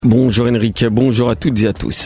Bonjour Henrik, bonjour à toutes et à tous.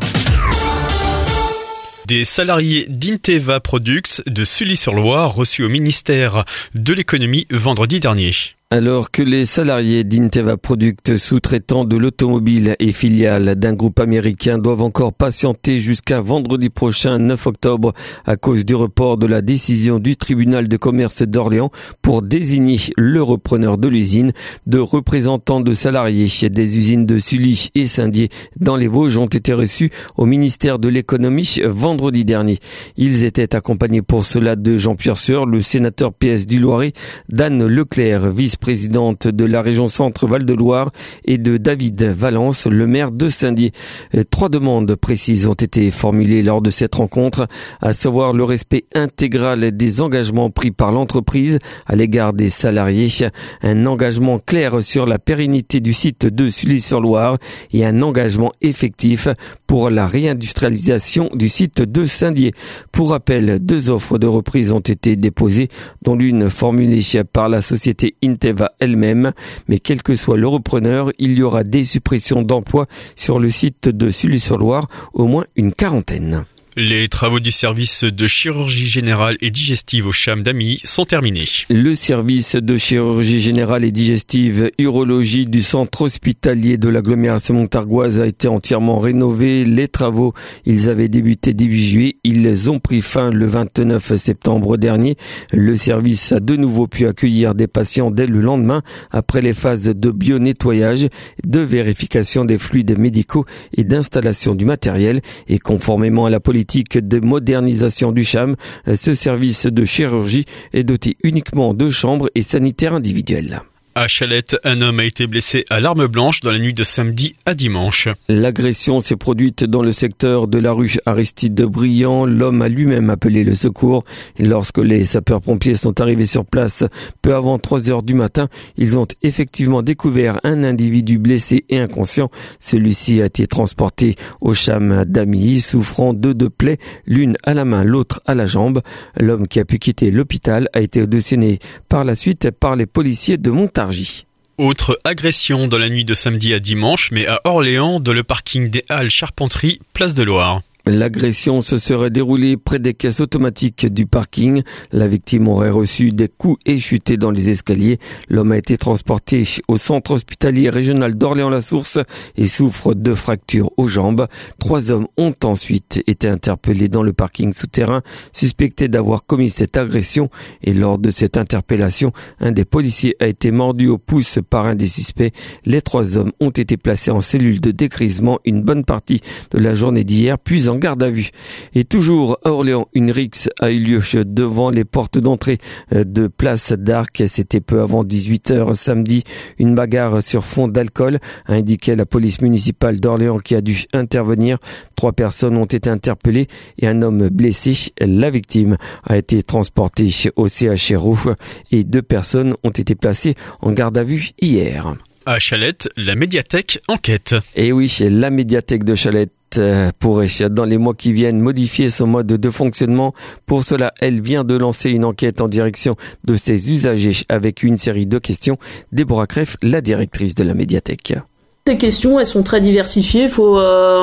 Des salariés d'Inteva Products de Sully-sur-Loire reçus au ministère de l'économie vendredi dernier. Alors que les salariés d'Inteva Products, sous-traitants de l'automobile et filiales d'un groupe américain, doivent encore patienter jusqu'à vendredi prochain, 9 octobre, à cause du report de la décision du tribunal de commerce d'Orléans pour désigner le repreneur de l'usine, de représentants de salariés des usines de Sully et Saint-Dié dans les Vosges ont été reçus au ministère de l'économie vendredi dernier. Ils étaient accompagnés pour cela de Jean-Pierre Sueur, le sénateur PS du Loiret, d'Anne Leclerc, vice-présidente de la région Centre Val-de-Loire, et de David Valence, le maire de Saint-Dié. 3 demandes précises ont été formulées lors de cette rencontre, à savoir le respect intégral des engagements pris par l'entreprise à l'égard des salariés, un engagement clair sur la pérennité du site de Sully-sur-Loire et un engagement effectif pour la réindustrialisation du site de Saint-Dié. Pour rappel, 2 offres de reprise ont été déposées, dont l'une formulée par la société Inteva elle-même, mais quel que soit le repreneur, il y aura des suppressions d'emplois sur le site de Sully-sur-Loire, au moins une 40aine. Les travaux du service de chirurgie générale et digestive au CHAM d'Amy sont terminés. Le service de chirurgie générale et digestive urologie du centre hospitalier de l'agglomération montargoise a été entièrement rénové. Les travaux, ils avaient débuté début juillet. Ils ont pris fin le 29 septembre dernier. Le service a de nouveau pu accueillir des patients dès le lendemain après les phases de bio-nettoyage, de vérification des fluides médicaux et d'installation du matériel. Et conformément à la politique de modernisation du CHAM, ce service de chirurgie est doté uniquement de chambres et sanitaires individuels. À Chalette, un homme a été blessé à l'arme blanche dans la nuit de samedi à dimanche. L'agression s'est produite dans le secteur de la rue Aristide Briand. L'homme a lui-même appelé le secours. Et lorsque les sapeurs-pompiers sont arrivés sur place peu avant 3 heures du matin, ils ont effectivement découvert un individu blessé et inconscient. Celui-ci a été transporté au CHAM d'Amy, souffrant de 2 plaies, l'une à la main, l'autre à la jambe. L'homme qui a pu quitter l'hôpital a été auditionné par la suite par les policiers de Montargis. Autre agression dans la nuit de samedi à dimanche, mais à Orléans, dans le parking des Halles Charpenterie, place de Loire. L'agression se serait déroulée près des caisses automatiques du parking. La victime aurait reçu des coups et chuté dans les escaliers. L'homme a été transporté au centre hospitalier régional d'Orléans-la-Source et souffre de fractures aux jambes. 3 hommes ont ensuite été interpellés dans le parking souterrain, suspectés d'avoir commis cette agression. Et lors de cette interpellation, un des policiers a été mordu au pouce par un des suspects. Les 3 hommes ont été placés en cellule de dégrisement une bonne partie de la journée d'hier, puis en garde à vue. Et toujours à Orléans, une rixe a eu lieu devant les portes d'entrée de Place d'Arc. C'était peu avant 18h samedi. Une bagarre sur fond d'alcool, a indiqué la police municipale d'Orléans qui a dû intervenir. 3 personnes ont été interpellées et un homme blessé. La victime a été transportée au CHRO et 2 personnes ont été placées en garde à vue hier. À Chalette, la médiathèque enquête. Et oui, la médiathèque de Chalette pourrait, dans les mois qui viennent, modifier son mode de fonctionnement. Pour cela, elle vient de lancer une enquête en direction de ses usagers avec une série de questions. Déborah Creff, la directrice de la médiathèque. Les questions, elles sont très diversifiées. Il faut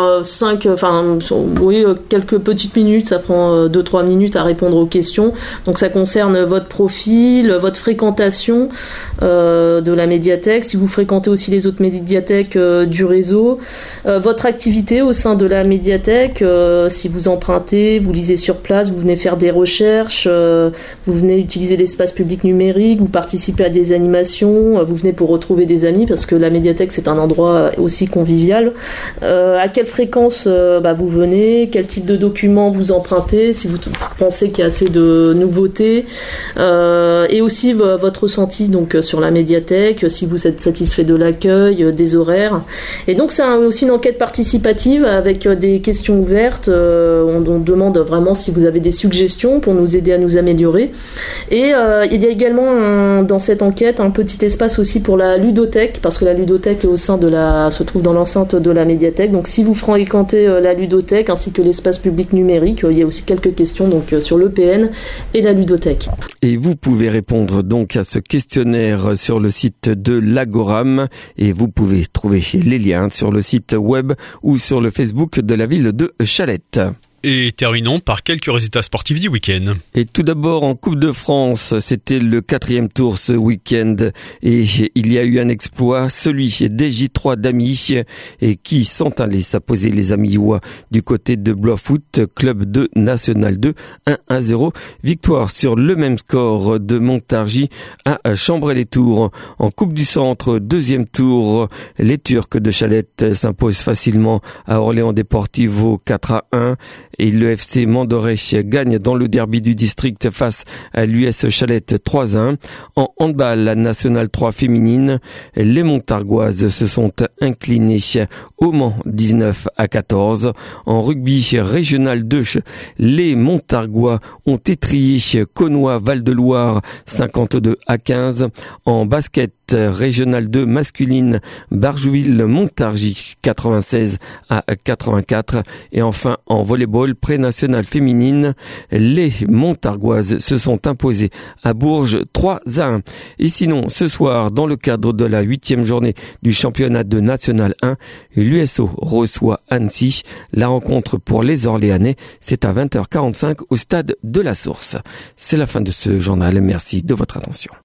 quelques petites minutes. Ça prend 2-3 minutes à répondre aux questions. Donc ça concerne votre profil, votre fréquentation de la médiathèque, si vous fréquentez aussi les autres médiathèques du réseau, votre activité au sein de la médiathèque, si vous empruntez, vous lisez sur place, vous venez faire des recherches, vous venez utiliser l'espace public numérique, vous participez à des animations, vous venez pour retrouver des amis, parce que la médiathèque c'est un endroit aussi convivial. À quelle fréquence vous venez, quel type de documents vous empruntez, si vous pensez qu'il y a assez de nouveautés, et aussi votre ressenti donc sur la médiathèque, si vous êtes satisfait de l'accueil, des horaires. Et donc c'est aussi une enquête participative avec des questions ouvertes. On demande vraiment si vous avez des suggestions pour nous aider à nous améliorer. Et il y a également dans cette enquête un petit espace aussi pour la ludothèque, parce que la ludothèque est au sein de la se trouve dans l'enceinte de la médiathèque. Donc si vous fréquentez la ludothèque ainsi que l'espace public numérique, il y a aussi quelques questions donc sur l'EPN et la ludothèque. Et vous pouvez répondre donc à ce questionnaire sur le site de l'Agoram et vous pouvez trouver les liens sur le site web ou sur le Facebook de la ville de Chalette. Et terminons par quelques résultats sportifs du week-end. Et tout d'abord en Coupe de France, c'était le 4e tour ce week-end et il y a eu un exploit, celui des J3 d'Amy et qui sont allés s'apposer les Amillois du côté de Blois Foot, club de National 2, 1-0. Victoire sur le même score de Montargis à Chambray-les-Tours. En Coupe du Centre, 2e tour, les Turcs de Chalette s'imposent facilement à Orléans Deportivo 4-1. Et le FC Mandoré gagne dans le derby du district face à l'US Chalette 3-1. En handball, la Nationale 3 féminine, les Montargoises se sont inclinées au Mans 19-14. En rugby régional 2, les Montargois ont étrié Caunois Val-de-Loire 52-15. En basket régional 2 masculine, Barjouville-Montargis 96-84. Et enfin, en volleyball pré-national féminine, les Montargoises se sont imposées à Bourges 3-1. Et sinon, ce soir, dans le cadre de la 8e journée du championnat de National 1, l'USO reçoit Annecy. La rencontre pour les Orléanais, c'est à 20h45 au stade de la Source. C'est la fin de ce journal. Merci de votre attention.